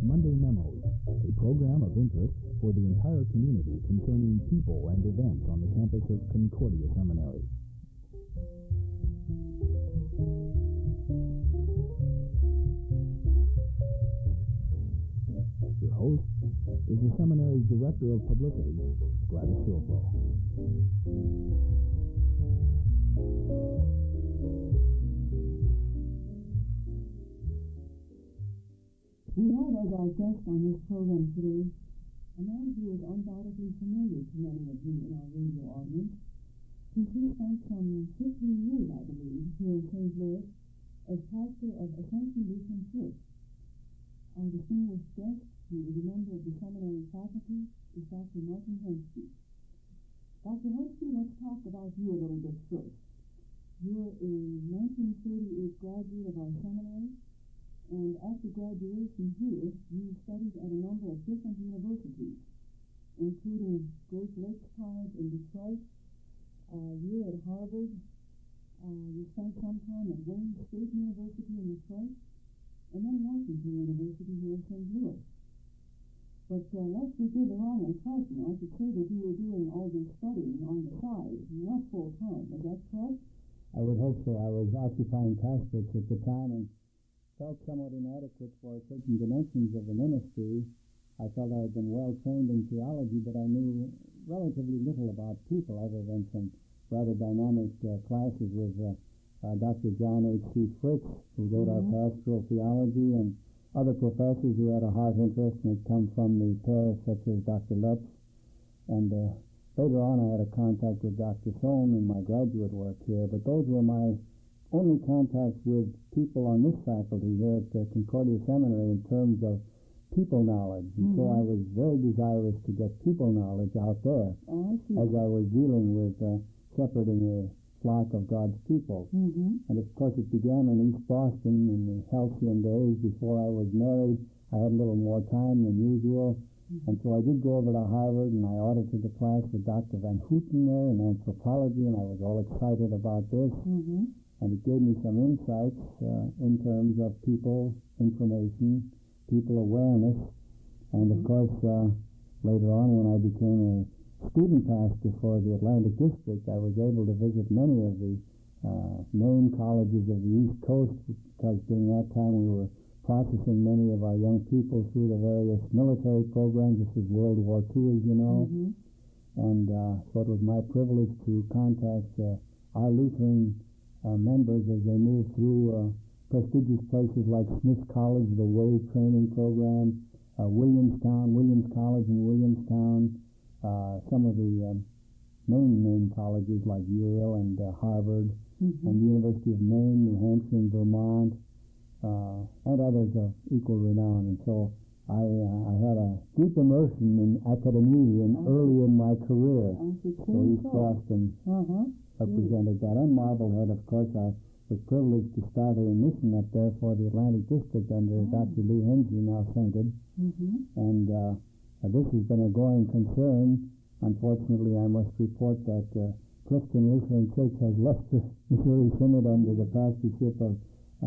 Monday Memos, a program of interest for the entire community concerning people and events on the campus of Concordia Seminary. Your host is the seminary's Director of Publicity, Gladys Silvo. We have as our guest on this program today a man who is undoubtedly familiar to many of you in our radio audience, since he spent some 15 years, I believe, here in St. Louis as pastor of Ascension Lutheran Church. Our distinguished guest, who is a member of the seminary faculty, is Dr. Martin Henske. Dr. Henske, let's talk about you a little bit first. You're a 1938 graduate of our seminary, and after graduation here, you studied at a number of different universities, including Great Lakes College in Detroit, you at Harvard, you spent some time at Wayne State University in Detroit, and then Washington University here in St. Louis. But lest we give the wrong impression, I should say that you were doing all this studying on the side, not full-time. Is that correct? I would hope so. I was occupying pastorates at the time and felt somewhat inadequate for certain dimensions of the ministry. I felt I had been well trained in theology, but I knew relatively little about people other than some rather dynamic classes with Dr. John H.C. Fritz, who wrote our pastoral theology, and other professors who had a heart interest and had come from the parish, such as Dr. Lutz. And later on I had a contact with Dr. Sohn in my graduate work here, but those were my only contacts with people on this faculty here at Concordia Seminary in terms of people knowledge. And so I was very desirous to get people knowledge out there as I was dealing with shepherding a flock of God's people. And of course it began in East Boston in the halcyon days before I was married. I had a little more time than usual. And so I did go over to Harvard and I audited the class with Dr. Van Houten there in anthropology, and I was all excited about this. And it gave me some insights in terms of people information, people awareness. And of course, later on when I became a student pastor for the Atlantic District, I was able to visit many of the main colleges of the East Coast, because during that time we were processing many of our young people through the various military programs. This was World War II, as you know. And so it was my privilege to contact our Lutheran members as they moved through prestigious places like Smith College, the Wade Training Program, Williams College in Williamstown, some of the main colleges like Yale and Harvard, and the University of Maine, New Hampshire, and Vermont, and others of equal renown. And so I had a deep immersion in academia early in my career. So East Boston represented that. And Marblehead, of course, I was privileged to start a mission up there for the Atlantic District under Dr. Lou Hensley, now sainted. And this has been a going concern. Unfortunately, I must report that Clifton Lutheran Church has left the Missouri Synod under the pastorship of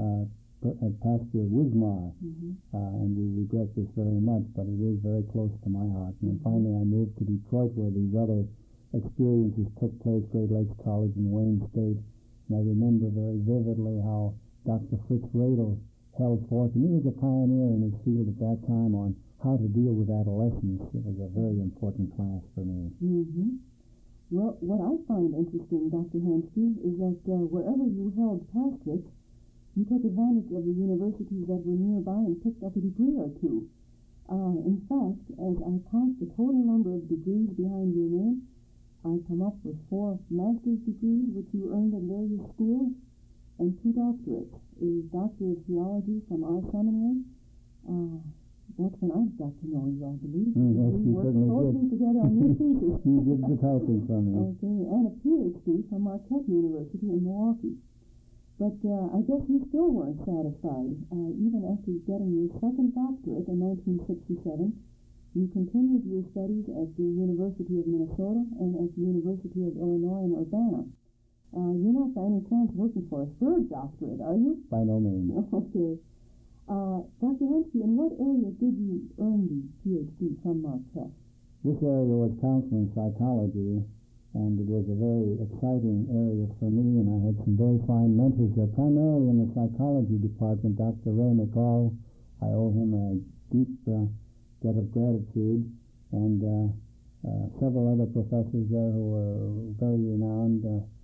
Pastor Wismar, and we regret this very much, but it is very close to my heart. And then finally I moved to Detroit, where these other experiences took place, Great Lakes College and Wayne State. And I remember very vividly how Dr. Fritz Radel held forth, and he was a pioneer in his field at that time on how to deal with adolescence. It was a very important class for me. Well, what I find interesting, Dr. Henske, is that wherever you held pastorates, you took advantage of the universities that were nearby and picked up a degree or two. In fact, as I count the total number of degrees behind your name, I come up with 4 master's degrees, which you earned at various schools, and 2 doctorates. A Doctor of Theology from our seminary. That's when I got to know you, I believe. Yes, we worked closely together on your thesis. You did the typing for me. Okay, and a PhD from Marquette University in Milwaukee. But I guess you still weren't satisfied. Even after getting your second doctorate in 1967, you continued your studies at the University of Minnesota and at the University of Illinois in Urbana. You're not by any chance working for a third doctorate, are you? By no means. Okay. Dr. Hensky, in what area did you earn the PhD from Marquette? This area was counseling psychology, and it was a very exciting area for me, and I had some very fine mentors there, primarily in the psychology department. Dr. Ray McCall, I owe him a deep debt of gratitude, and several other professors there who were very renowned.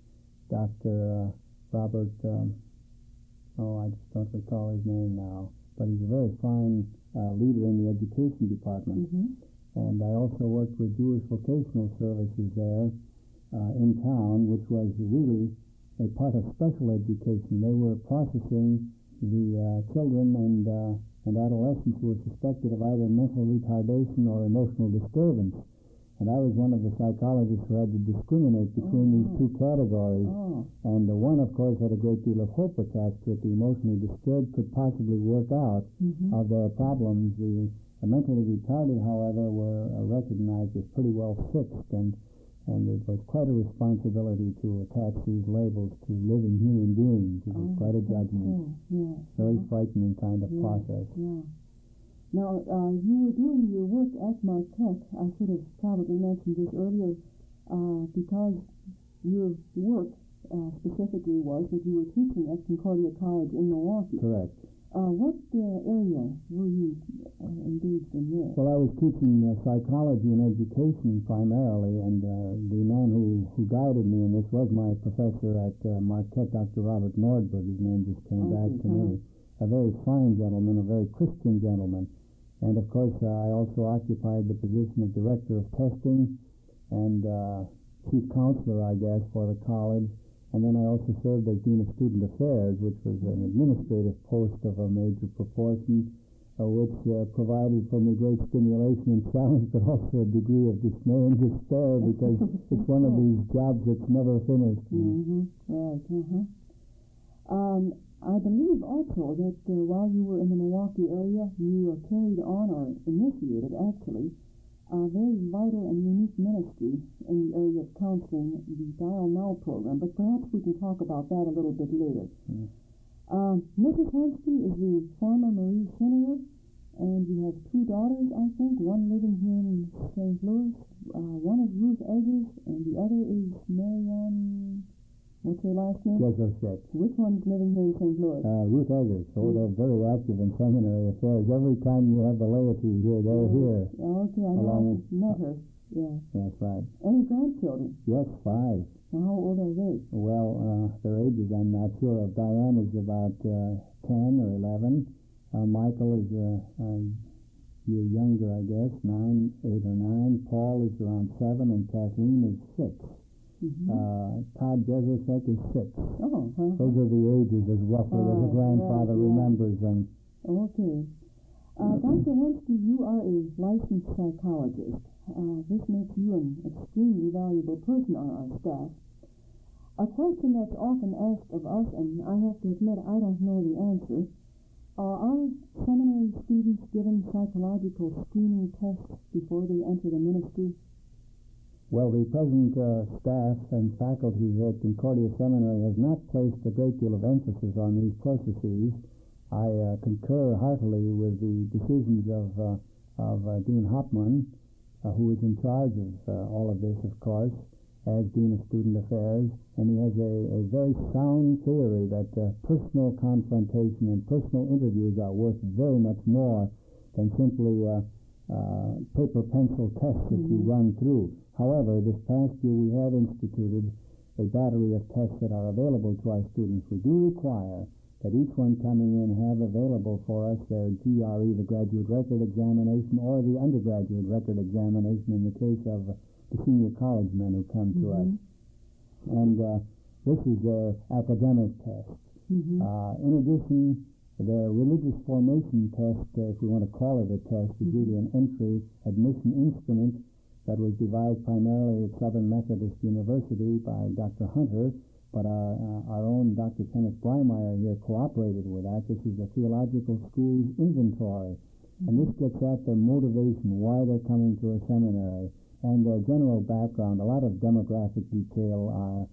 Dr. Robert, I just don't recall his name now, but he's a very fine leader in the education department. Mm-hmm. And I also worked with Jewish Vocational Services there in town, which was really a part of special education. They were processing the children and adolescents who were suspected of either mental retardation or emotional disturbance. And I was one of the psychologists who had to discriminate between these two categories. And one, of course, had a great deal of hope attached to it. The emotionally disturbed could possibly work out of their problems. The mentally retarded, however, were recognized as pretty well fixed, and it was quite a responsibility to attach these labels to living human beings. It was quite a judgment. Yeah. Very frightening kind of process. Yeah. Now, you were doing your work at Marquette. I should have probably mentioned this earlier, because your work specifically was that you were teaching at Concordia College in Milwaukee. Correct. What area were you engaged in there? Well, I was teaching psychology and education primarily, and the man who guided me in this was my professor at Marquette, Dr. Robert Nordberg. His name just came back to me. A very fine gentleman, a very Christian gentleman. And, of course, I also occupied the position of director of testing and chief counselor, I guess, for the college. And then I also served as Dean of Student Affairs, which was an administrative post of a major proportion, which provided for me great stimulation and challenge, but also a degree of dismay and despair, because it's one of these jobs that's never finished. Right. I believe also that while you were in the Milwaukee area, you carried on, or initiated actually, a very vital and unique ministry in the area of counseling, the Dial Now program, but perhaps we can talk about that a little bit later. Mrs. Hensky is the former Marie Senator, and you have two daughters, I think, one living here in St. Louis. One is Ruth Eggers, and the other is Marianne, what's her last name? Jezosek. Which one's living here in St. Louis? Ruth Eggers. So they're very active in seminary affairs. Every time you have the laity here, they're here. Okay, I know. I met her. Yeah. That's right. Any grandchildren? Yes, 5. Now, how old are they? Well, their ages I'm not sure of. Diane is about 10 or 11. Michael is a year younger, I guess, 8 or 9. Paul is around 7, and Kathleen is 6. Todd Jezosek is 6. Those are the ages as roughly as a grandfather remembers them. Okay. Dr. Hensky, you are a licensed psychologist. This makes you an extremely valuable person on our staff. A question that's often asked of us, and I have to admit I don't know the answer, are seminary students given psychological screening tests before they enter the ministry? Well, the present staff and faculty at Concordia Seminary has not placed a great deal of emphasis on these processes. I concur heartily with the decisions of Dean Hopman, who is in charge of all of this, of course, as Dean of Student Affairs, and he has a very sound theory that personal confrontation and personal interviews are worth very much more than simply paper-pencil tests that you run through. However, this past year we have instituted a battery of tests that are available to our students. We do require that each one coming in have available for us their GRE, the Graduate Record Examination, or the Undergraduate Record Examination in the case of the senior college men who come to us. And this is their academic test. In addition, their religious formation test, if we want to call it a test, is really an entry admission instrument that was devised primarily at Southern Methodist University by Dr. Hunter, but our own Dr. Kenneth Breimeyer here cooperated with that. This is the Theological School's inventory, and this gets at their motivation, why they're coming to a seminary, and their general background. A lot of demographic detail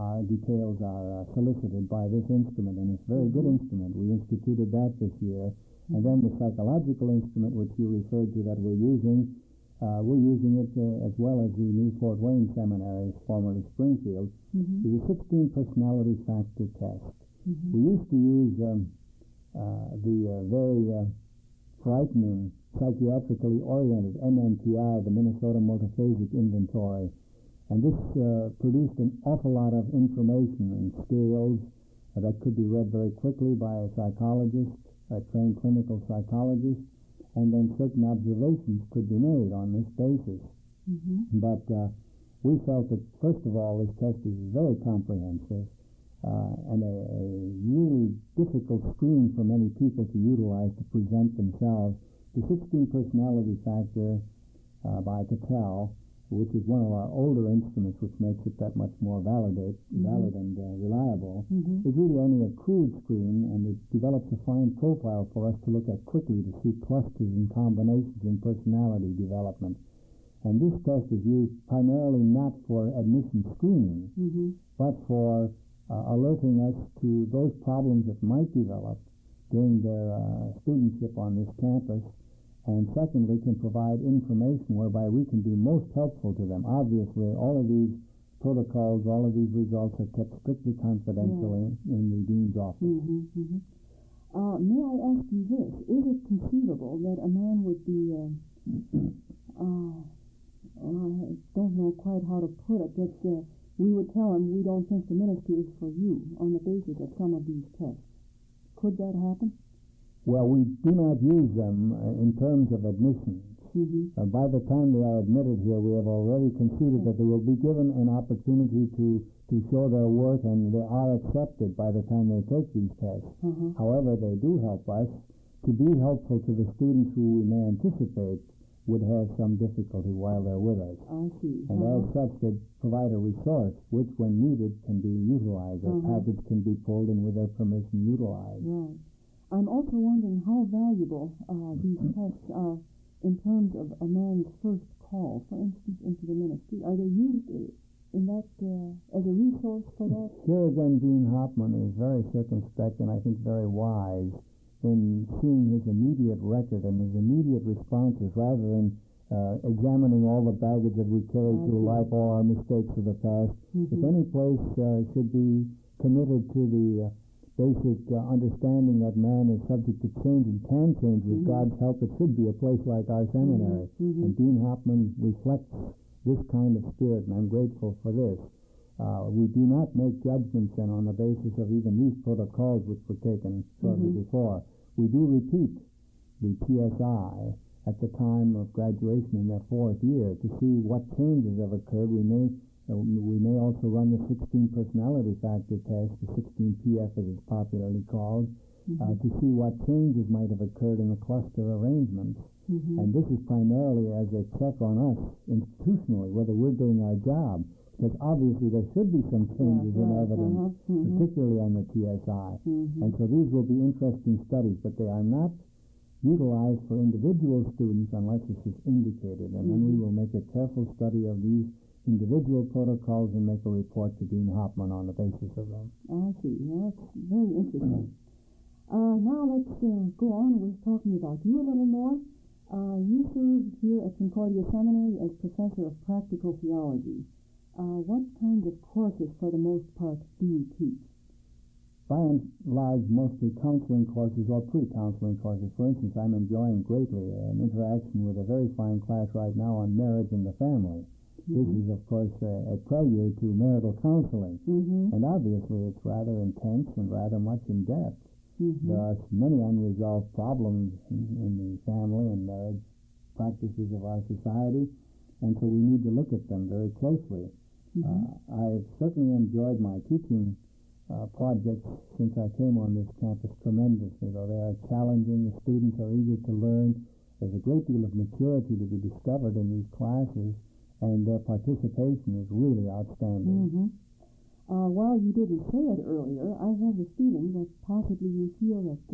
details are solicited by this instrument, and it's a very good instrument. We instituted that this year. And then the psychological instrument, which you referred to, that we're using it as well as the new Fort Wayne Seminary, formerly Springfield, is a 16 personality factor test. We used to use the very frightening, psychiatrically oriented MMPI, the Minnesota Multiphasic Inventory. And this produced an awful lot of information and scales that could be read very quickly by a psychologist, a trained clinical psychologist, and then certain observations could be made on this basis. But we felt that, first of all, this test is very comprehensive and a really difficult screen for many people to utilize to present themselves. The 16 personality factor by Cattell, which is one of our older instruments, which makes it that much more valid and reliable, is really only a crude screen, and it develops a fine profile for us to look at quickly to see clusters and combinations in personality development. And this test is used primarily not for admission screening, but for alerting us to those problems that might develop during their studentship on this campus, and secondly, can provide information whereby we can be most helpful to them. Obviously, all of these protocols, all of these results are kept strictly confidential in the dean's office. May I ask you this? Is it conceivable that a man would be, I don't know quite how to put it, that we would tell him we don't think the ministry is for you on the basis of some of these tests? Could that happen? Well, we do not use them in terms of admissions. By the time they are admitted here, we have already conceded that they will be given an opportunity to show their worth, and they are accepted by the time they take these tests. However, they do help us to be helpful to the students who we may anticipate would have some difficulty while they're with us. I see. And as such, they provide a resource which, when needed, can be utilized. A package can be pulled and, with their permission, utilized. Right. I'm also wondering how valuable these tests are in terms of a man's first call, for instance, into the ministry. Are they used in that as a resource for that? Here again, Dean Hoffman is very circumspect and I think very wise in seeing his immediate record and his immediate responses rather than examining all the baggage that we carry through life, all our mistakes of the past. If any place should be committed to the basic understanding that man is subject to change and can change with God's help, it should be a place like our seminary. And Dean Hoffman reflects this kind of spirit, and I'm grateful for this. We do not make judgments then on the basis of even these protocols which were taken shortly before. We do repeat the PSI at the time of graduation in their 4th year to see what changes have occurred. We may also run the 16 personality factor test, the 16PF as it's popularly called, to see what changes might have occurred in the cluster arrangements. And this is primarily as a check on us institutionally, whether we're doing our job, because obviously there should be some changes in evidence, particularly on the PSI. And so these will be interesting studies, but they are not utilized for individual students unless this is indicated. And then we will make a careful study of these individual protocols and make a report to Dean Hoffman on the basis of them. I see. That's very interesting. Now let's go on with talking about you a little more. You served here at Concordia Seminary as professor of practical theology. What kinds of courses, for the most part, do you teach? By and large, mostly counseling courses or pre-counseling courses. For instance, I'm enjoying greatly an interaction with a very fine class right now on marriage and the family. This is, of course, a prelude to marital counseling. And obviously, it's rather intense and rather much in depth. There are many unresolved problems in the family and marriage practices of our society, and so we need to look at them very closely. I've certainly enjoyed my teaching projects since I came on this campus tremendously. Though they are challenging, the students are eager to learn. There's a great deal of maturity to be discovered in these classes, and their participation is really outstanding. While you didn't say it earlier, I have the feeling that possibly you feel that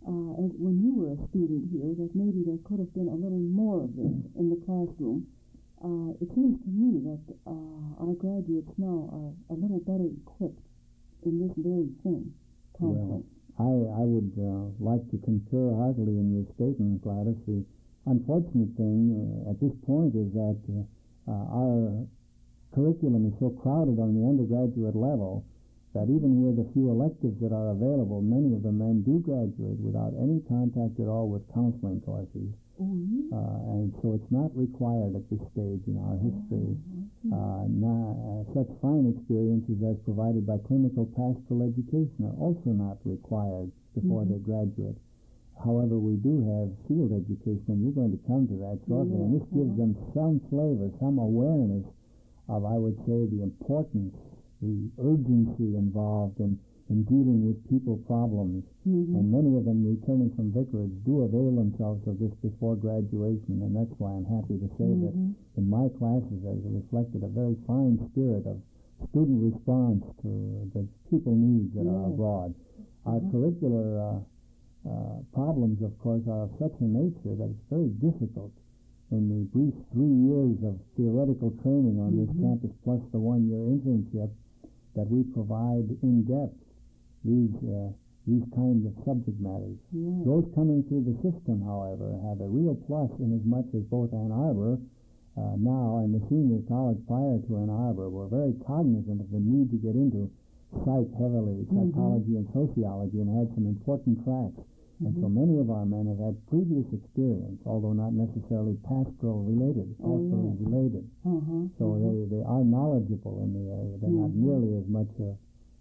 when you were a student here, that maybe there could have been a little more of this in the classroom. it seems to me that our graduates now are a little better equipped in this very thing, counseling. Well, I would like to concur heartily in your statement, Gladys. The unfortunate thing at this point is that our curriculum is so crowded on the undergraduate level that even with the few electives that are available, many of the men do graduate without any contact at all with counseling courses. Mm-hmm. And so it's not required at this stage in our history. Such fine experiences as provided by clinical pastoral education are also not required before they graduate. However, we do have field education, and you're going to come to that shortly, and this gives them some flavor, some awareness of, I would say, the importance, the urgency involved in dealing with people problems. And many of them returning from vicarage do avail themselves of this before graduation, and that's why I'm happy to say that in my classes there's reflected a very fine spirit of student response to the people needs that are abroad. Our curricular problems, of course, are of such a nature that it's very difficult in the brief 3 years of theoretical training on this campus plus the 1-year internship that we provide in depth these kinds of subject matters. Those coming through the system, however, have a real plus in as much as both Ann Arbor now and the senior college prior to Ann Arbor were very cognizant of the need to get into psych heavily, psychology and sociology, and had some important tracks. And so many of our men have had previous experience, although not necessarily pastorally related. So they are knowledgeable in the area. They're not nearly as much the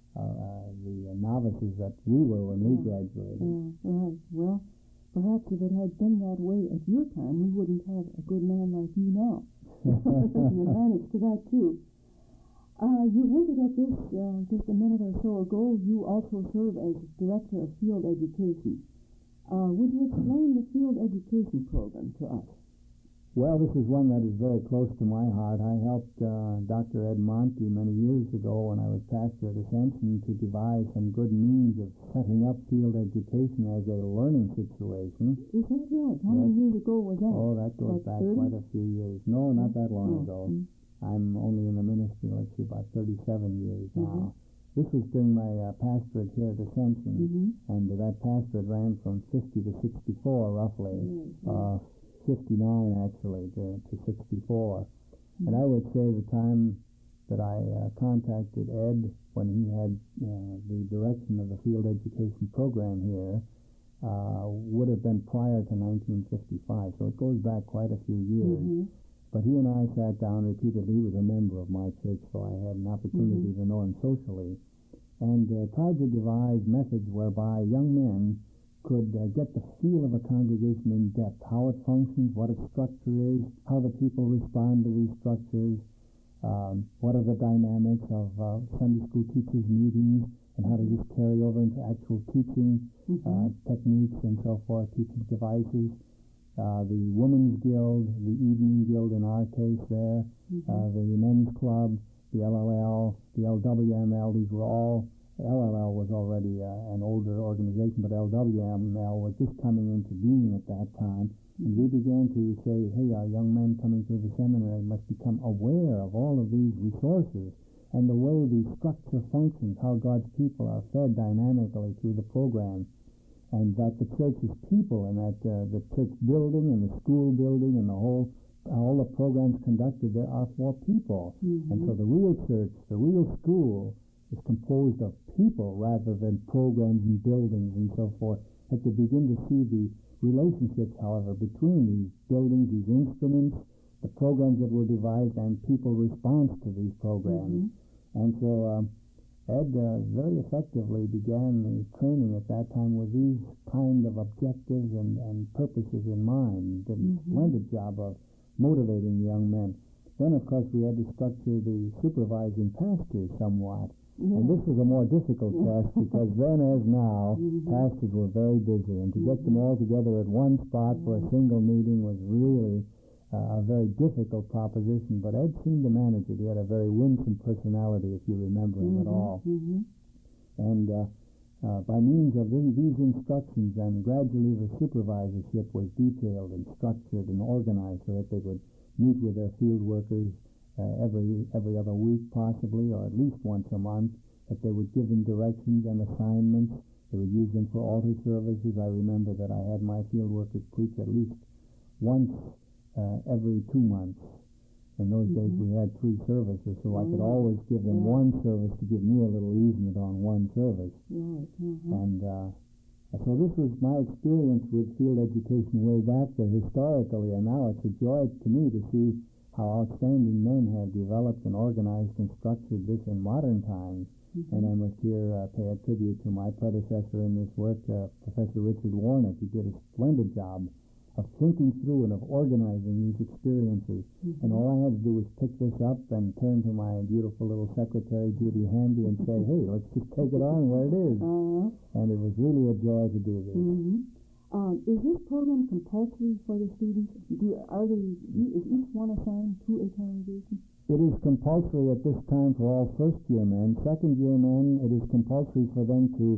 novices that we were when we graduated. Right. Well, perhaps if it had been that way at your time, we wouldn't have a good man like you now. There's an advantage to that, too. You hinted at this just a minute or so ago. You also serve as Director of Field Education. Would you explain the field education program to us? Well, this is one that is very close to my heart. I helped Dr. Ed Monty many years ago when I was pastor at Ascension to devise some good means of setting up field education as a learning situation. Is that right? How many years ago was that? Oh, that goes back 30? quite a few years. No, not that long ago. I'm only in the ministry, let's see, about 37 years now. This was during my pastorate here at Ascension, and that pastorate ran from 50 to 64, roughly. 59 actually to 64. And I would say the time that I contacted Ed when he had the direction of the field education program here would have been prior to 1955, so it goes back quite a few years. But he and I sat down repeatedly. He was a member of my church, so I had an opportunity to know him socially, and tried to devise methods whereby young men could get the feel of a congregation in depth, how it functions, what its structure is, how the people respond to these structures, what are the dynamics of Sunday school teachers' meetings, and how to just carry over into actual teaching techniques and so forth, teaching devices. The Women's Guild, the Evening Guild in our case there, the Men's Club, the LLL, the LWML, these were all. LLL was already an older organization, but LWML was just coming into being at that time. And we began to say, hey, our young men coming through the seminary must become aware of all of these resources and the way the structure functions, how God's people are fed dynamically through the program, and that the church is people, and that the church building and the school building and all the programs conducted there are for people. And so the real church, the real school, is composed of people rather than programs and buildings and so forth. And to begin to see the relationships, however, between these buildings, these instruments, the programs that were devised, and people's response to these programs. And so Ed very effectively began the training at that time with these kind of objectives and purposes in mind. Did a splendid job of motivating young men. Then, of course, we had to structure the supervising pastors somewhat. And this was a more difficult task because then, as now, pastors were very busy, and to get them all together at one spot for a single meeting was really a very difficult proposition. But Ed seemed to manage it. He had a very winsome personality, if you remember him at all. And by means of these instructions, and gradually the supervisorship was detailed and structured and organized so that they would meet with their field workers every other week possibly, or at least once a month, that they would give them directions and assignments. They would use them for altar services. I remember that I had my field workers preach at least once every 2 months. In those days we had 3 services, so I could always give them one service to give me a little easement on one service. And so this was my experience with field education way back there historically, and now it's a joy to me to see how outstanding men have developed and organized and structured this in modern times. And I must here pay a tribute to my predecessor in this work, Professor Richard Warnick. He did a splendid job of thinking through and of organizing these experiences. And all I had to do was pick this up and turn to my beautiful little secretary, Judy Hamby, and say, hey, let's just take it on where it is. And it was really a joy to do this. Is this program compulsory for the students? Is each one assigned to a congregation? It is compulsory at this time for all first-year men. Second-year men, it is compulsory for them to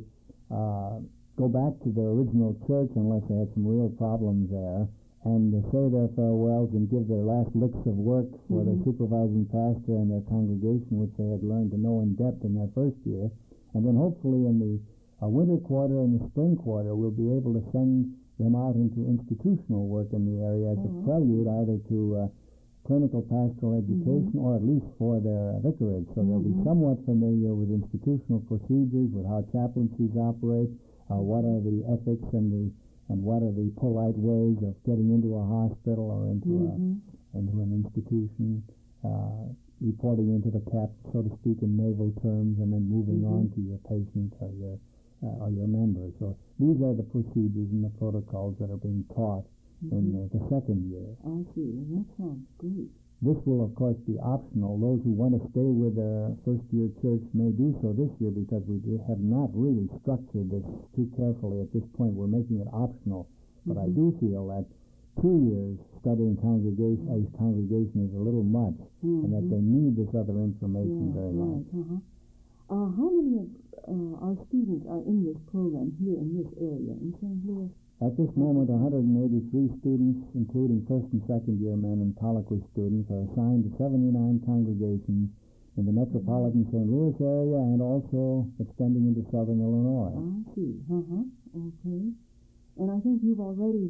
go back to their original church unless they had some real problems there, and say their farewells and give their last licks of work for their supervising pastor and their congregation, which they had learned to know in depth in their first year. And then hopefully in the winter quarter and the spring quarter, we'll be able to send them out into institutional work in the area as a prelude either to clinical pastoral education or at least for their vicarage. So they'll be somewhat familiar with institutional procedures, with how chaplaincies operate, what are the ethics and what are the polite ways of getting into a hospital or into an institution, reporting into the cap, so to speak, in naval terms, and then moving on to your patient or your member. So these are the procedures and the protocols that are being taught in the second year. I see. That sounds great. This will, of course, be optional. Those who want to stay with their first-year church may do so this year because we have not really structured this too carefully at this point. We're making it optional. But I do feel that 2 years studying congregation is a little much, and that they need this other information very much. How many of our students are in this program here in this area, in St. Louis? At this moment, 183 students, including first and second-year men and colloquy students, are assigned to 79 congregations in the metropolitan St. Louis area and also extending into southern Illinois. I see. Okay. And I think you've already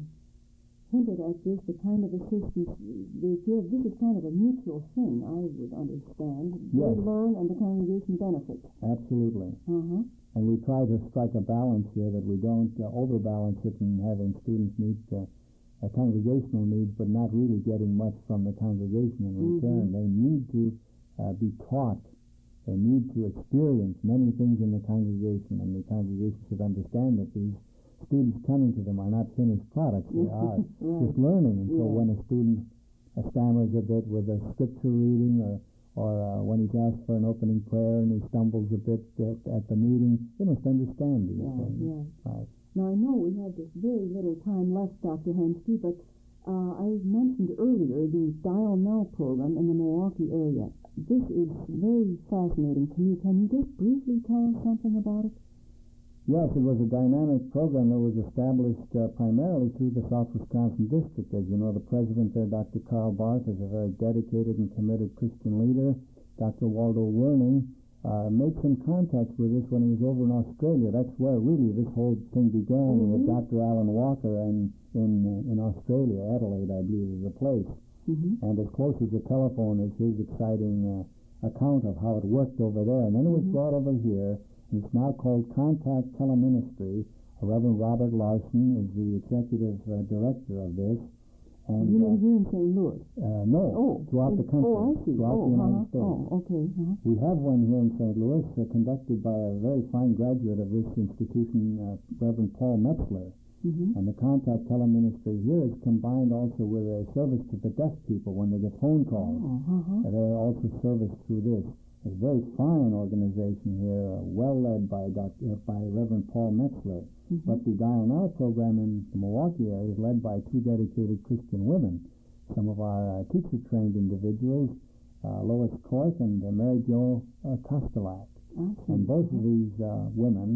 hinted at this, the kind of assistance they give. This is kind of a mutual thing, I would understand. Yes. They learn and the congregation benefits. Absolutely. And we try to strike a balance here that we don't overbalance it in having students meet congregational needs but not really getting much from the congregation in return. They need to be taught. They need to experience many things in the congregation, and the congregation should understand that these students coming to them are not finished products. They are just learning. And so when a student stammers a bit with a scripture reading or when he's asked for an opening prayer and he stumbles a bit at the meeting, they must understand these things. Right. Now, I know we have this very little time left, Dr. Hemsky, but I mentioned earlier the Dial Now program in the Milwaukee area. This is very fascinating to me. Can you just briefly tell us something about it? Yes, it was a dynamic program that was established primarily through the South Wisconsin District. As you know, the president there, Dr. Karl Barth, is a very dedicated and committed Christian leader. Dr. Waldo Werning made some contacts with us when he was over in Australia. That's where really this whole thing began with Dr. Alan Walker in Australia. Adelaide, I believe, is the place. And as close as the telephone is his exciting account of how it worked over there. And then it was brought over here. It's now called Contact Teleministry. Reverend Robert Larson is the executive director of this. And, you mean here in St. Louis? No, throughout the country. Oh, I see. Throughout the United States. Oh, okay. We have one here in St. Louis conducted by a very fine graduate of this institution, Reverend Paul Metzler. And the Contact Teleministry here is combined also with a service to the deaf people when they get phone calls. They're also serviced through this. It's a very fine organization here, well led by Reverend Paul Metzler. But the Dial Now program in the Milwaukee area is led by 2 dedicated Christian women. Some of our teacher-trained individuals, Lois Korth and Mary Jo Kostelak. And both of these women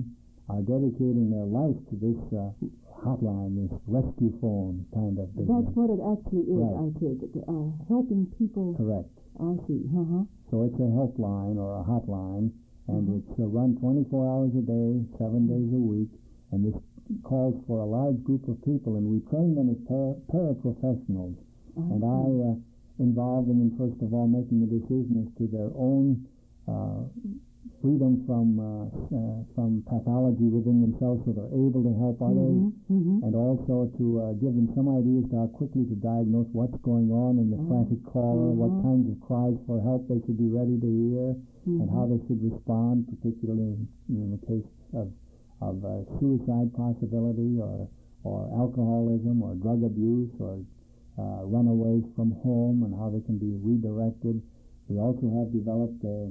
are dedicating their life to this hotline, this rescue phone kind of business. That's what it actually is, Right. I take it. Helping people. Correct. I see. Uh-huh. So it's a helpline or a hotline, and it's run 24 hours a day, 7 days a week, and this calls for a large group of people, and we train them as paraprofessionals. And I involve them in, first of all, making the decision as to their own freedom from pathology within themselves, so they're able to help others, and also to give them some ideas to how quickly to diagnose what's going on in the frantic caller, what kinds of cries for help they should be ready to hear, and how they should respond, particularly in the case of suicide possibility, or alcoholism, or drug abuse, or runaways from home, and how they can be redirected. We also have developed a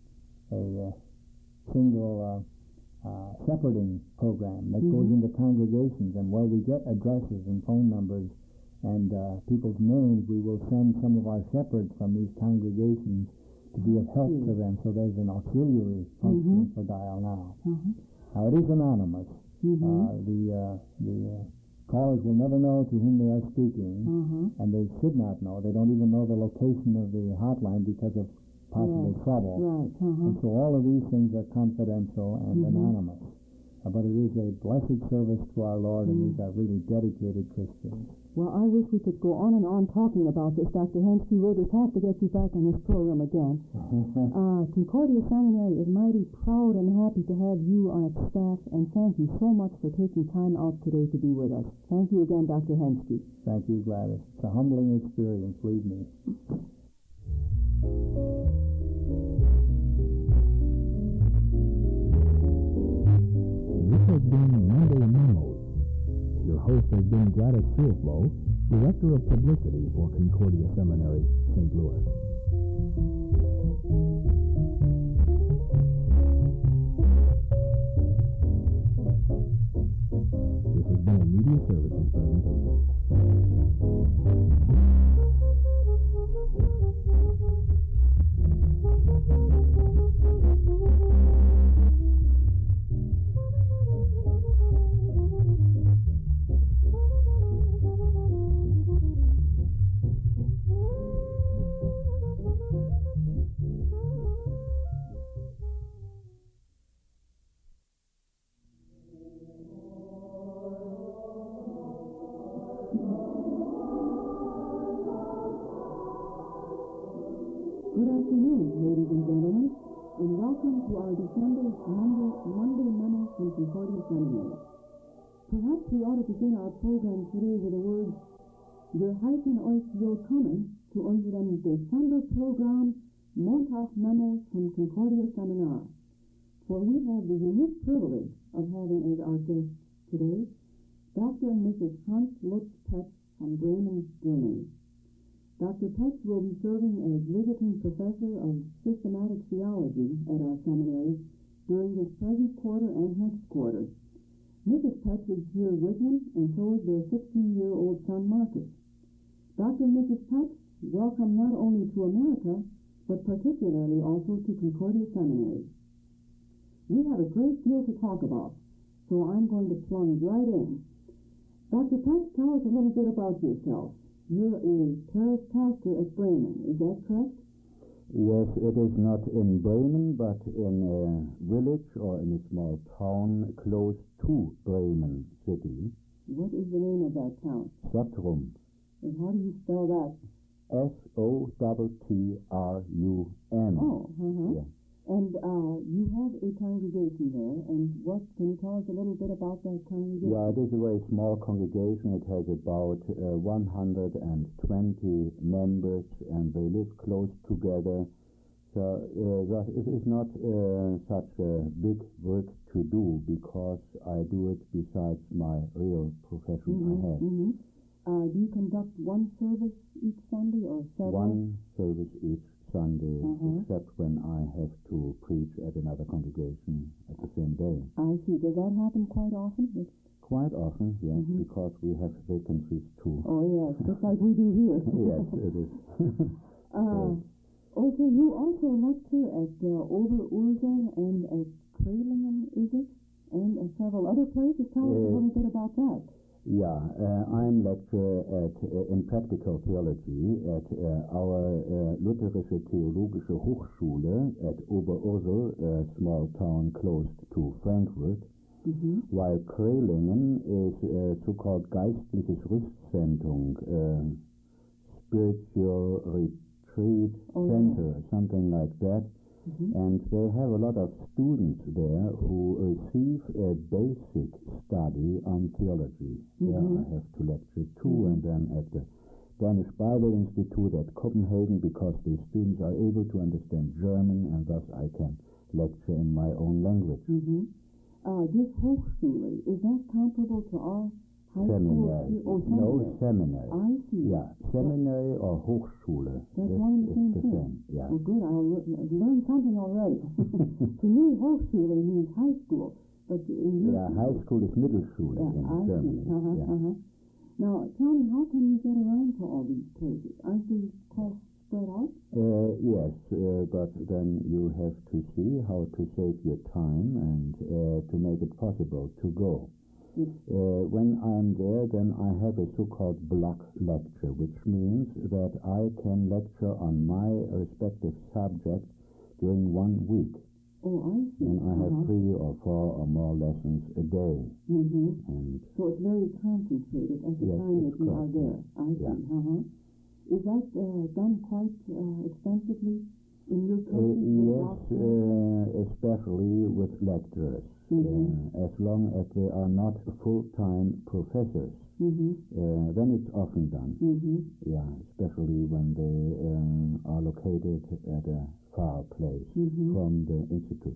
single shepherding program that goes into congregations, and where we get addresses and phone numbers and people's names, we will send some of our shepherds from these congregations to be of help to them. So there's an auxiliary function for Dial Now. Now, it is anonymous. The callers will never know to whom they are speaking, and they should not know. They don't even know the location of the hotline because of possible trouble. Right. And so all of these things are confidential and anonymous. But it is a blessed service to our Lord, and these are really dedicated Christians. Well, I wish we could go on and on talking about this, Dr. Henske. We'll just have to get you back on this program again. Concordia Seminary is mighty proud and happy to have you on its staff, and thank you so much for taking time out today to be with us. Thank you again, Dr. Henske. Thank you, Gladys. It's a humbling experience, believe me. This has been Monday Memos. Your host has been Gladys Silflo, Director of Publicity for Concordia Seminary, St. Louis. This has been a Media Services presentation. Good afternoon, ladies and gentlemen, and welcome to our December Monday Memo from Concordia Seminary. Perhaps we ought to begin our program today with the words, Wir heißen euch willkommen zu unserem Dezember-Programm Montag Memos from Concordia Seminar. For we have the unique privilege of having as our guests today Dr. and Mrs. Hans Lutz Petz from Bremen, Germany. Dr. Petz will be serving as visiting professor of systematic theology at our seminary during this present quarter and next quarter. Mrs. Petz is here with him, and so is their 16-year-old son, Marcus. Dr. and Mrs. Petz, welcome not only to America, but particularly also to Concordia Seminary. We have a great deal to talk about, so I'm going to plunge right in. Dr. Petz, tell us a little bit about yourself. You're a parish pastor at Bremen, is that correct? Yes, it is not in Bremen, but in a village or in a small town close to Bremen city. What is the name of that town? Sottrum. And how do you spell that? Sotttrun. Oh, Yeah. And you have a congregation there, and what can you tell us a little bit about that congregation? Yeah, it is a very small congregation. It has about 120 members, and they live close together. So it is not such a big work to do, because I do it besides my real profession I have. Do you conduct one service each Sunday or several? One service each Sunday, except when I have to preach at another congregation at the same day. I see. Does that happen quite often? Quite often, yes, because we have vacancies too. Oh, yes, just like we do here. Yes, it is. Okay, you also lecture at Oberursel and at Kralingen, is it? and several other places. Tell us a little bit about that. Yeah, I'm lecturer in practical theology at our Lutherische Theologische Hochschule at Oberursel, a small town close to Frankfurt, while Kreilingen is a so-called Geistliches Rüstzentrum, spiritual retreat center, something like that. And they have a lot of students there who receive a basic study on theology. There I have to lecture too, and then at the Danish Bible Institute at Copenhagen, because the students are able to understand German, and thus I can lecture in my own language. This Hochschule, is that comparable to our high seminary? School? No, seminary. I see. Yeah, seminary or Hochschule. That's one and the same thing. Yeah. Well, good. I'll learn something already. To me, Hochschule means high school. But in your high school is Mittelschule in Germany. Now, tell me, how can you get around to all these places? Aren't they quite spread out? Yes, but then you have to see how to save your time and to make it possible to go. When I'm there, then I have a so-called block lecture, which means that I can lecture on my respective subject during 1 week. Oh, I see. And I have 3 or 4 or more lessons a day. And so it's very concentrated at the time that you are there. I see. Is that done quite extensively in your country? Yes, especially with lecturers. As long as they are not full-time professors, then it's often done. Yeah, especially when they are located at a far place from the institute.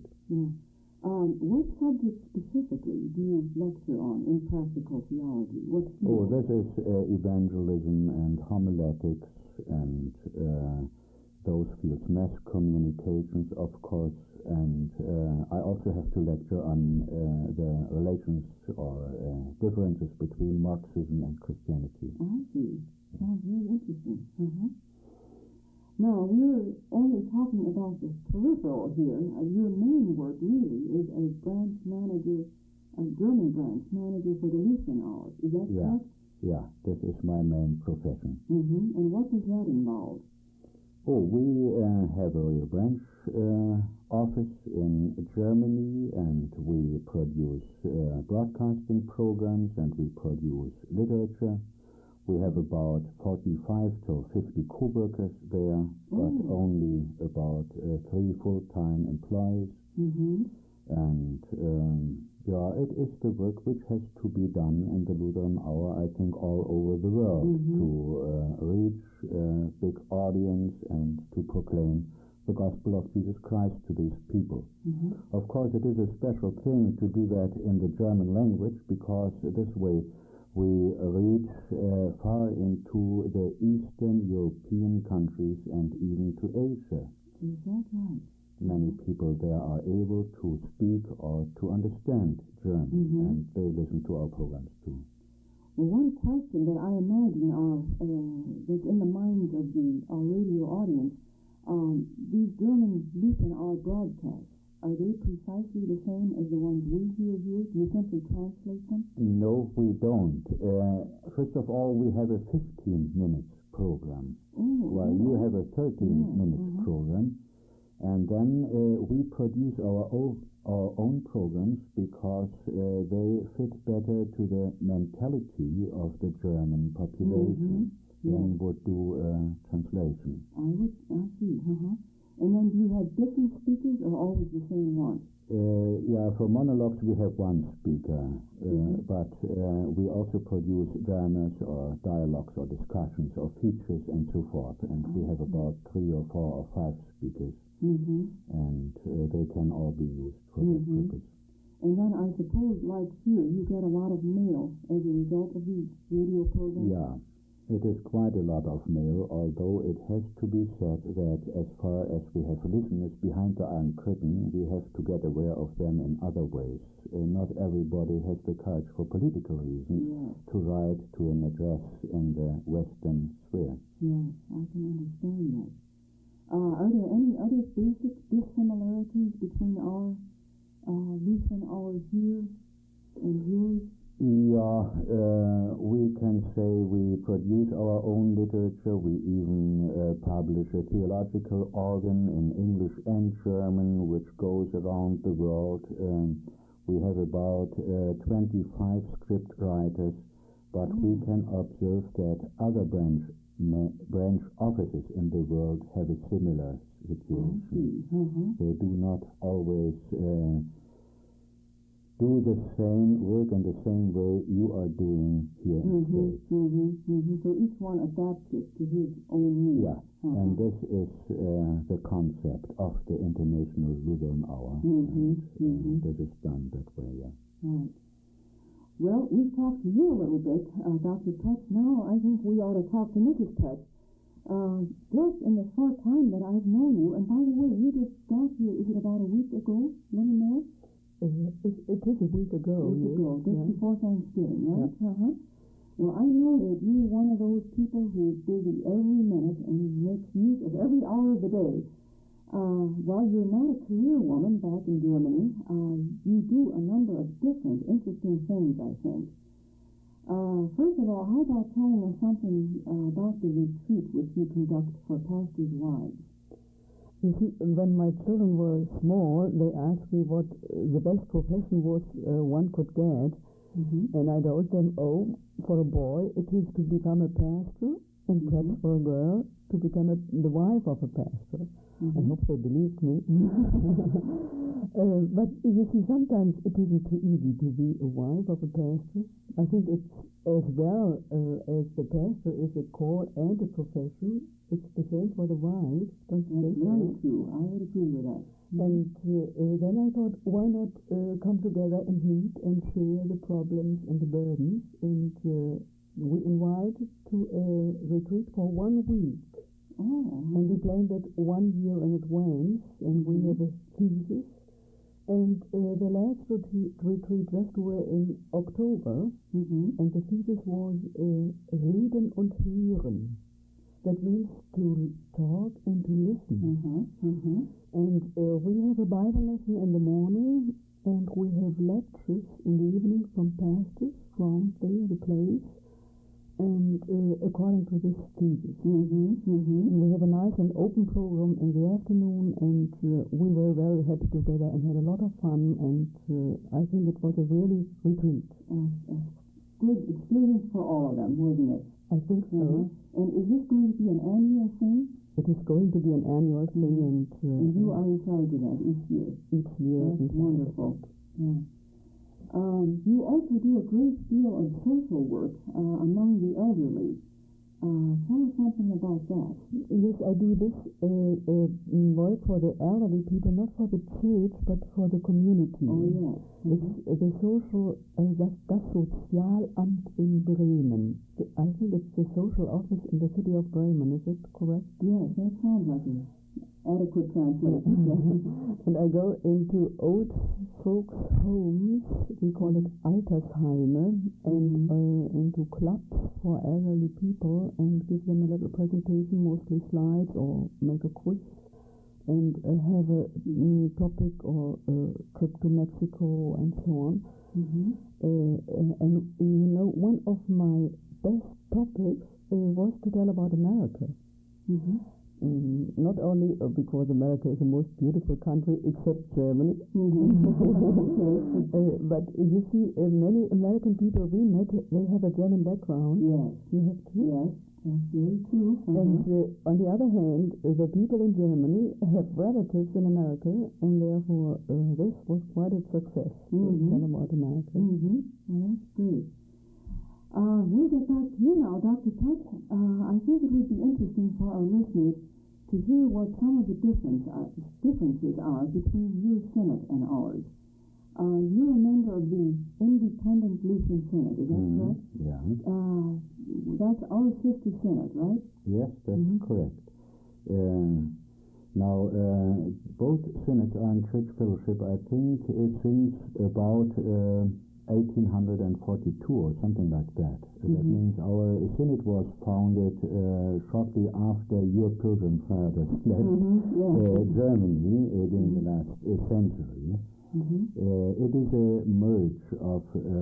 What subject specifically do you lecture on in practical theology? This is evangelism and homiletics and those fields, mass communications, of course, and I also have to lecture on the relations or differences between Marxism and Christianity. I see. Sounds very interesting. Now, we're only talking about the peripheral here. Your main work really is a branch manager, a German branch manager for the Lutheran Hour. Is that correct? Yeah, this is my main profession. And what does that involve? We have a real branch office in Germany, and we produce broadcasting programs, and we produce literature. We have about 45 to 50 co-workers there, but only about 3 full-time employees. And it is the work which has to be done in the Lutheran Hour, I think, all over the world, to reach a big audience and to proclaim the gospel of Jesus Christ to these people. Of course, it is a special thing to do that in the German language, because this way we reach far into the Eastern European countries and even to Asia. Is that right? Many people there are able to speak or to understand German, and they listen to our programs too. Well, one question that I imagine that's in the minds of our radio audience, these German Lutheran Hour broadcasts, are they precisely the same as the ones we hear here? Do you simply translate them? No, we don't. First of all, we have a 15-minute program, while you have a 13-minute program. And then we produce our own programs because they fit better to the mentality of the German population than would do translation. I see. And then do you have different speakers or always the same one? For monologues we have one speaker, but we also produce dramas or dialogues or discussions or features and so forth, and we have about 3 or 4 or 5 speakers, and they can all be used for that purpose. And then I suppose, like here, you get a lot of mail as a result of these radio programs? Yeah. It is quite a lot of mail, although it has to be said that as far as we have listeners behind the Iron Curtain, we have to get aware of them in other ways. Not everybody has the courage for political reasons to write to an address in the Western sphere. Yes, I can understand that. Are there any other basic dissimilarities between our Lutheran hours here and yours? Yeah, we can say we produce our own literature. We even publish a theological organ in English and German, which goes around the world. We have about 25 script writers, but we can observe that other branch offices in the world have a similar situation. They do not always do the same work in the same way you are doing here in the States. So each one adapts it to his own needs. Yeah, and this is the concept of the International Lutheran Hour. This is done that way, yeah. Right. Well, we've talked to you a little bit, Dr. Petch. Now I think we ought to talk to Mrs. Petch. Just in the short time that I've known you, and by the way, you just got here, is it about a week ago? A little more? It is a week ago. Just before Thanksgiving, right? Yeah. Well, I know that you're one of those people who's busy every minute and makes use of every hour of the day. While you're not a career woman back in Germany, you do a number of different interesting things, I think. First of all, how about telling us something about the retreat which you conduct for pastors' wives? You see, when my children were small, they asked me what the best profession was one could get. And I told them, for a boy, it is to become a pastor, and perhaps for a girl, to become the wife of a pastor. I hope they believed me. But you see, sometimes it isn't too easy to be a wife of a pastor. I think it's as well as the pastor is a call and a profession. It's the same for the wife, don't you think? Very true. I would agree with that. And then I thought, why not come together and meet and share the problems and the burdens? And we invited to a retreat for 1 week. And we planned it 1 year in advance, and we have a thesis. And the last retreat just were in October, and the thesis was Reden und Hören. That means to talk and to listen. And we have a Bible lesson in the morning, and we have lectures in the evening from pastors from the place, and according to this thesis. And we have a nice and open program in the afternoon, and we were very happy together and had a lot of fun, and I think it was a really retreat. Good experience for all of them, wasn't it? I think so. And is this going to be an annual thing? It is going to be an annual thing, and you are in charge of that each year. Each year. That's wonderful. Yeah. You also do a great deal of social work among the elderly. Tell us something about that. Yes, I do this work for the elderly people, not for the church, but for the community. It's the social, das Sozialamt in Bremen. I think it's the social office in the city of Bremen. Is it correct? Yes, that sounds like an adequate translation. And I go into old folks' homes, we call it Altersheime, and into clubs for elderly people, and give them a little presentation, mostly slides, or make a quiz, and have a topic or a trip to Mexico and so on. And you know, one of my best topics was to tell about America. Not only because America is the most beautiful country except Germany, but you see, many American people we met, they have a German background. Yes. You have too? Yes, that's very true. And on the other hand, the people in Germany have relatives in America, and therefore this was quite a success to tell about America. Well, that's great. We'll get back to you now, Dr. Petch. I think it would be interesting for our listeners to hear what some of the differences are between your synod and ours. You're a member of the Independent Lutheran Synod, is that correct? Yeah. That's our sister synod, right? Yes, that's correct. Now, both synods are in church fellowship, I think, since about 1842 or something like that. That means our synod was founded shortly after your pilgrim fathers left Germany during the last century. It is a merge of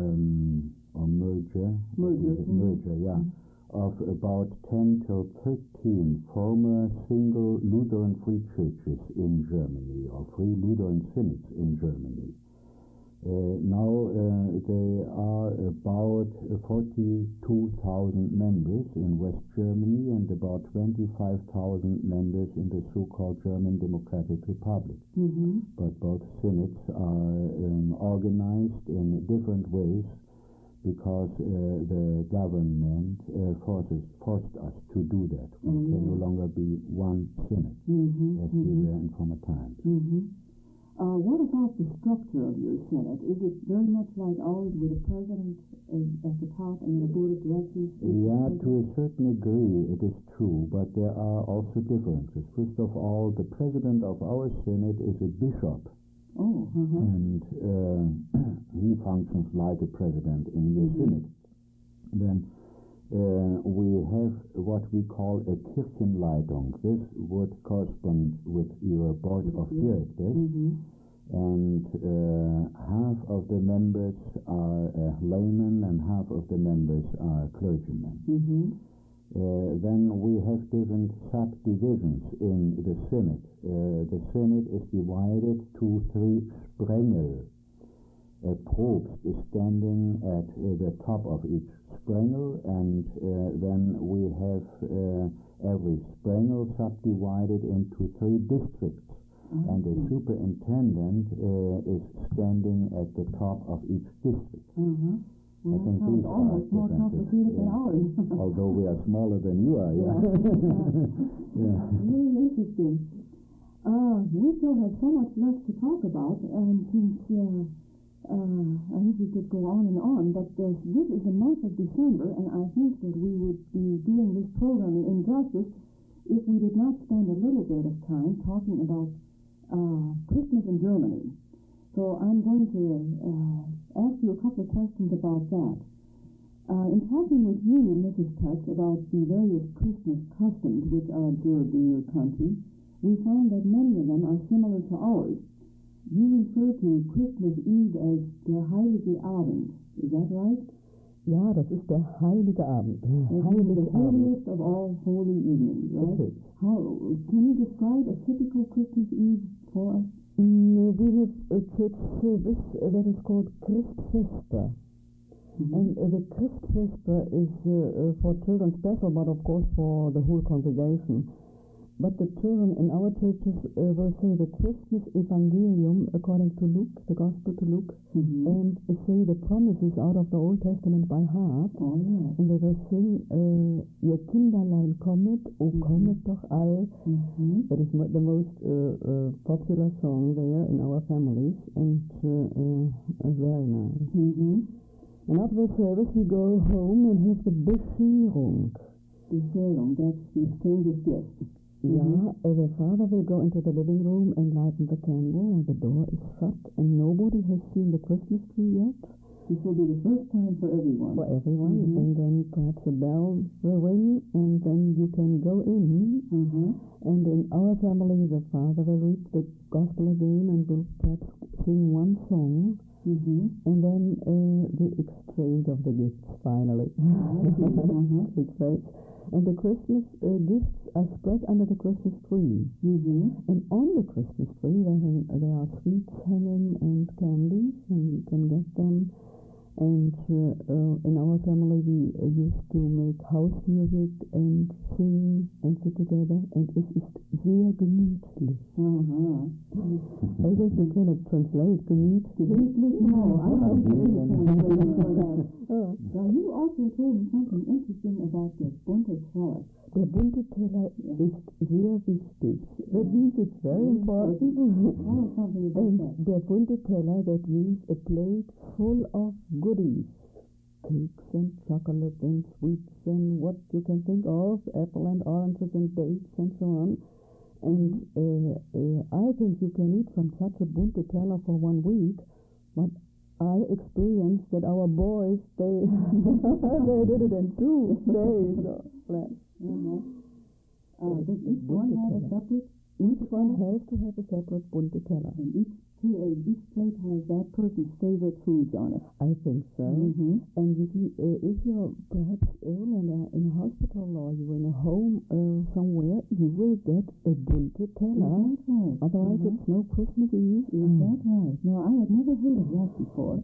of about 10 till 13 former single Lutheran free churches in Germany, or free Lutheran synods in Germany. Now they are about 42,000 members in West Germany and about 25,000 members in the so-called German Democratic Republic. But both synods are organized in different ways because the government forced us to do that. We can no longer be one synod as we were in former times. What about the structure of your Senate? Is it very much like ours with a president at the top and a board of directors? Yeah, to a certain degree it is true, but there are also differences. First of all, the president of our Senate is a bishop. And he functions like a president in your Senate. Then we have what we call a Kirchenleitung. This would correspond with your board of directors. And half of the members are laymen and half of the members are clergymen. Then we have different subdivisions in the Senate. The Senate is divided to 3 Sprengel. A Propst is standing at the top of each Sprengel, and then we have every Sprengel subdivided into 3 districts. And the superintendent is standing at the top of each district. Well, I think these are almost more complicated than ours. Although we are smaller than you are, Very interesting. We still have so much left to talk about, and since I think we could go on and on, but this is the month of December, and I think that we would be doing this program an injustice if we did not spend a little bit of time talking about Christmas in Germany. So I'm going to ask you a couple of questions about that. In talking with you, Mrs. Tutz, about the various Christmas customs which are observed in your country, we found that many of them are similar to ours. You refer to Christmas Eve as der Heilige Abend. Is that right? Ja, das ist der Heilige Abend. It's the holiest of all holy evenings, right? Okay. Can you describe a typical Christmas Eve for us? We have a church service that is called Christvesper. And the Christvesper is for children special, but of course for the whole congregation. But the children in our churches will say the Christmas Evangelium according to Luke, the Gospel to Luke, and say the promises out of the Old Testament by heart. And they will sing, Ihr Kinderlein kommet, O kommet doch all. That is the most popular song there in our families, and very nice. And after the service we go home and have the Bescherung. Bescherung, that's the exchange of gifts. Yeah, the father will go into the living room and lighten the candle, and the door is shut, and nobody has seen the Christmas tree yet. This will be the first time for everyone. For everyone, and then perhaps a bell will ring, and then you can go in. And in our family, the father will read the gospel again and will perhaps sing one song, and then the exchange of the gifts finally takes place. And the Christmas gifts are spread under the Christmas tree. And on the Christmas tree there are sweets hanging and candies, and you can get them. And in our family we used to make house music and sing and sit together, and it is sehr gemütlich. I think you cannot translate gemütlich. No, I don't know. Now you also told me something interesting about the bunte Teller. Der bunte Teller ist sehr wichtig. That means it's very important. And der bunte Teller, that means a plate full of goodies. Cakes and chocolate and sweets and what you can think of, apple and oranges and dates and so on. And I think you can eat from such a bunte Teller for 1 week, but I experienced that our boys, they did it in 2 days. Does each one have a separate? Each one has to have a separate bunte Teller. And each each plate has that person's favorite foods on it. I think so. Mm-hmm. And you see, if you're perhaps ill and in a hospital or you're in a home somewhere, you will get a bunte teller. That's right. Otherwise, it's no Christmas Eve. Is that right? No, I had never heard of that before.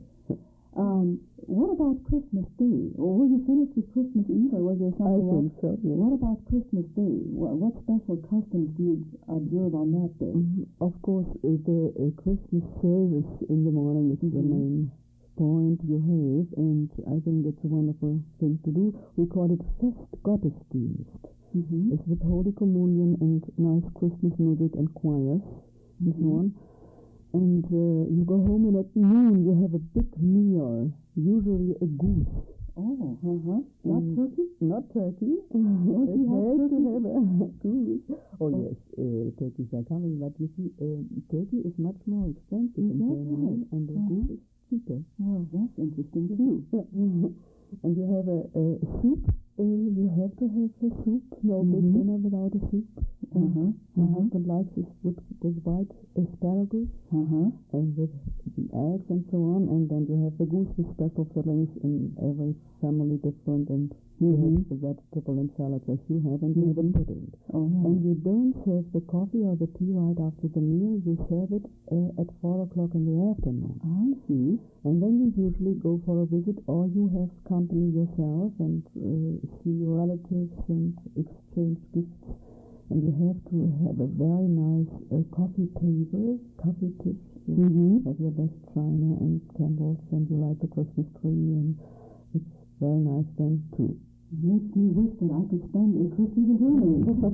What about Christmas Day? Or were you finished with Christmas Eve, or was there something else? I think so, yes. What about Christmas Day? What special customs do you observe on that day? Of course, the Christmas service in the morning is the main point you have, and I think it's a wonderful thing to do. We call it Festgottesdienst. It's with Holy Communion and nice Christmas music and choirs and so on. And you go home, and at noon you have a big meal, usually a goose. Oh, Not turkey? Not turkey. Don't you have to turkey? have a goose. Oh, yes, turkeys are coming, but you see, turkey is much more expensive in Germany, and the goose is cheaper. Well, that's interesting, too. Yeah. And you have a soup. You have to have a soup. No big dinner without a soup. My husband likes it with white asparagus and with eggs and so on. And then you have the goose with special fillings in every family different, and you have the vegetable and salads as you have, and you have a pudding. Oh, yeah. And you don't serve the coffee or the tea right after the meal. You serve it at 4 o'clock in the afternoon. I see. And then you usually go for a visit, or you have company yourself and see your relatives and exchange gifts. And you have to have a very nice coffee table, coffee tips. You have your best china and candles, and you light the Christmas tree, and it's very nice then too. It makes me wish that I could spend a Christmas in Germany.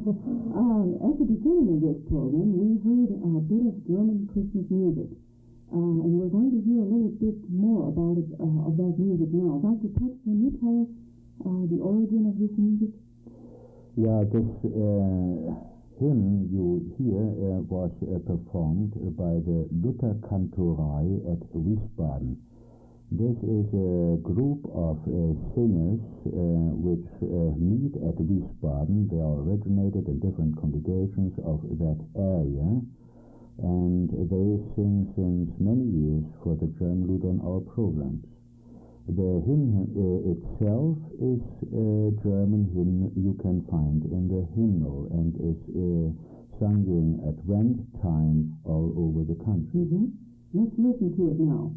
At the beginning of this program, we heard a bit of German Christmas music. And we're going to hear a little bit more about it, of that music now. Dr. Putz, can you tell us the origin of this music? Yeah, this hymn you hear was performed by the Lutherkantorei at Wiesbaden. This is a group of singers which meet at Wiesbaden. They are originated in different congregations of that area, and they sing since many years for the German Lutheran Hour programs. The hymn itself is a German hymn you can find in the hymnal and is sung during Advent time all over the country. Let's listen to it now.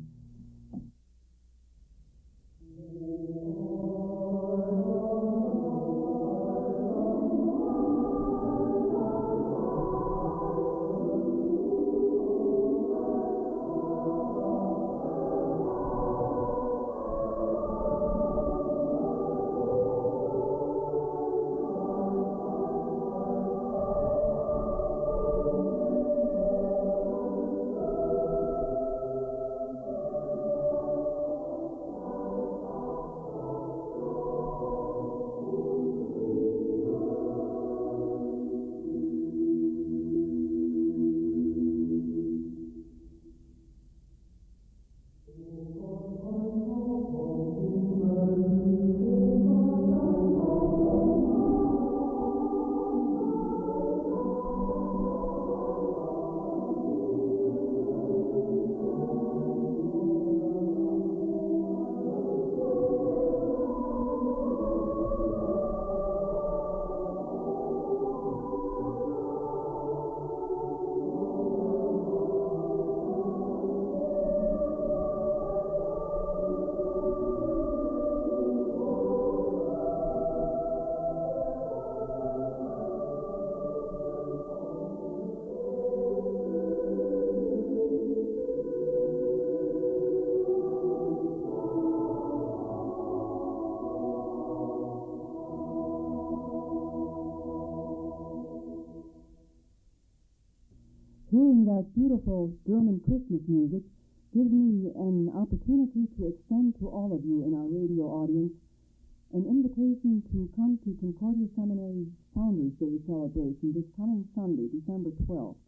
Hearing that beautiful German Christmas music gives me an opportunity to extend to all of you in our radio audience an invitation to come to Concordia Seminary's Founders Day celebration this coming Sunday, December 12th.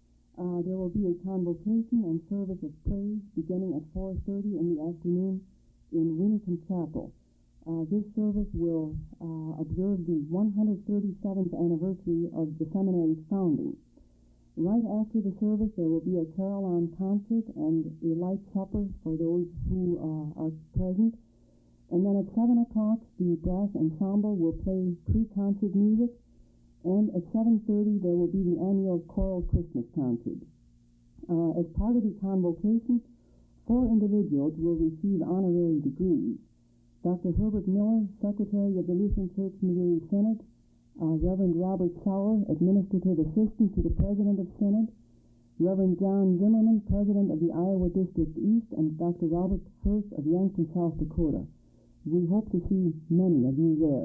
There will be a convocation and service of praise beginning at 4:30 in the afternoon in Winnington Chapel. This service will observe the 137th anniversary of the seminary's founding. Right after the service, there will be a carillon concert and a light supper for those who are present. And then at 7 o'clock, the brass ensemble will play pre-concert music. And at 7:30, there will be the annual choral Christmas concert. As part of the convocation, 4 individuals will receive honorary degrees. Dr. Herbert Miller, Secretary of the Lutheran Church Missouri Synod, Reverend Robert Sauer, Administrative Assistant to the President of Synod, Reverend John Zimmerman, President of the Iowa District East, and Dr. Robert Hirsch of Yankton, South Dakota. We hope to see many of you there.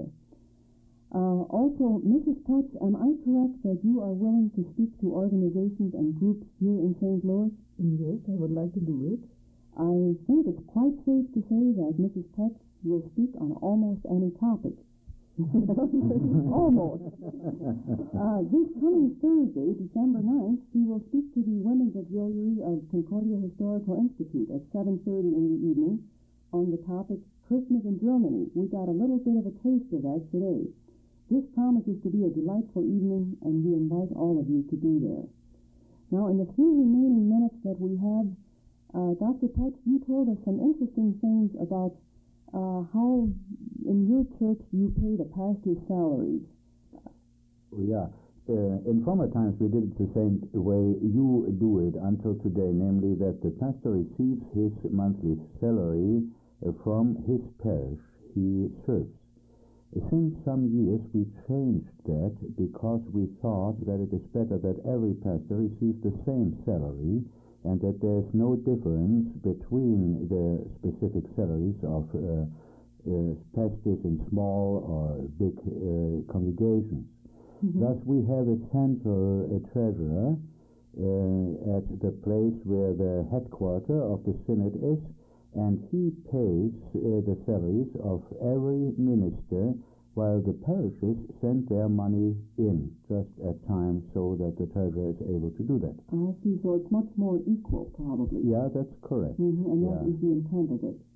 Also, Mrs. Putz, am I correct that you are willing to speak to organizations and groups here in St. Louis? Yes, I would like to do it. I think it's quite safe to say that Mrs. Putz will speak on almost any topic. Almost. This coming Thursday, December 9th, she will speak to the Women's Auxiliary of Concordia Historical Institute at 7:30 in the evening on the topic Christmas in Germany. We got a little bit of a taste of that today. This promises to be a delightful evening, and we invite all of you to be there. Now, in the few remaining minutes that we have, Dr. Putz, you told us some interesting things about how in your church you pay the pastor's salaries. Yeah. In former times we did it the same way you do it until today, namely that the pastor receives his monthly salary from his parish he serves. Since some years we changed that because we thought that it is better that every pastor receives the same salary and that there is no difference between the specific salaries of pastors in small or big congregations. Mm-hmm. Thus, we have a central treasurer at the place where the headquarters of the synod is, and he pays the salaries of every minister, while the parishes send their money in just at time so that the treasurer is able to do that. I see. So it's much more equal, probably. Yeah, that's correct. Mm-hmm. And that is the intent of it.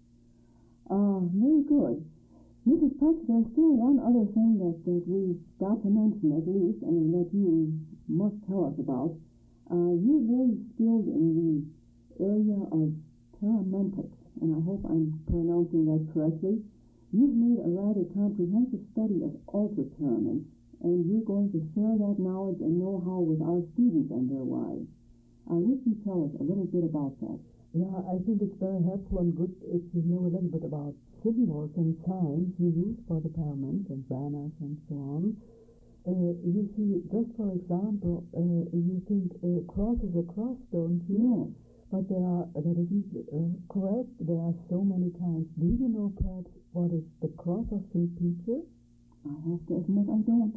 Very good. Mrs. Putz, there's still one other thing that we've got to mention, at least, and that you must tell us about. You're very skilled in the area of paramentics, and I hope I'm pronouncing that correctly. You've made a rather comprehensive study of altar paraments, and you're going to share that knowledge and know-how with our students and their wives. I wish you'd tell us a little bit about that. Yeah, I think it's very helpful and good if you know a little bit about symbols and signs you use for the paraments and banners and so on. You see, just for example, you think a cross is a cross, don't you? Yes. But that isn't correct. There are so many kinds. Do you know perhaps what is the cross of St. Peter? I have to admit I don't.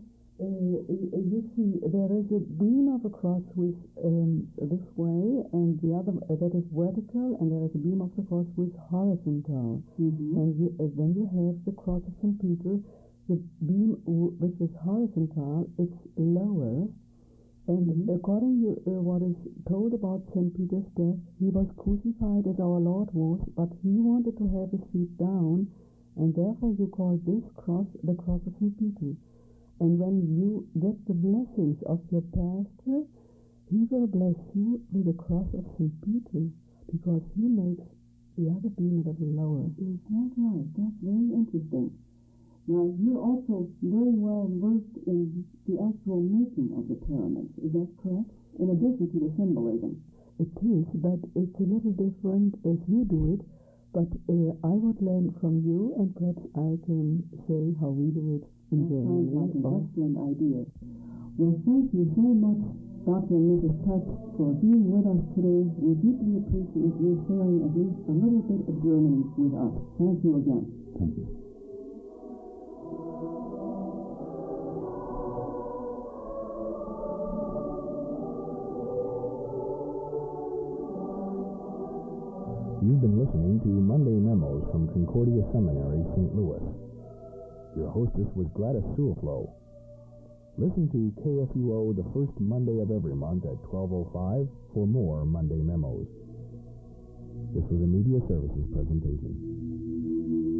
You see, there is a beam of a cross with this way, and the other that is vertical, and there is a beam of the cross with horizontal. Mm-hmm. And then you have the cross of St. Peter. The beam which is horizontal, it's lower. And according to what is told about St. Peter's death, he was crucified as our Lord was, but he wanted to have his feet down, and therefore you call this cross the cross of St. Peter. And when you get the blessings of your pastor, he will bless you with the cross of St. Peter, because he makes the other beam a little lower. Is that right? That's very interesting. Now, you're also very well versed in the actual making of the paraments. Is that correct? In addition to the symbolism. It is, but it's a little different as you do it. But I would learn from you, and perhaps I can say how we do it in Germany. Sounds like an excellent idea. Well, thank you so much, Dr. and Mrs. Putz, for being with us today. We deeply appreciate your sharing at least a little bit of Germany with us. Thank you again. Thank you. You've been listening to Monday Memos from Concordia Seminary, St. Louis. Your hostess was Gladys Sulflo. Listen to KFUO the first Monday of every month at 12:05 for more Monday Memos. This was a Media Services presentation.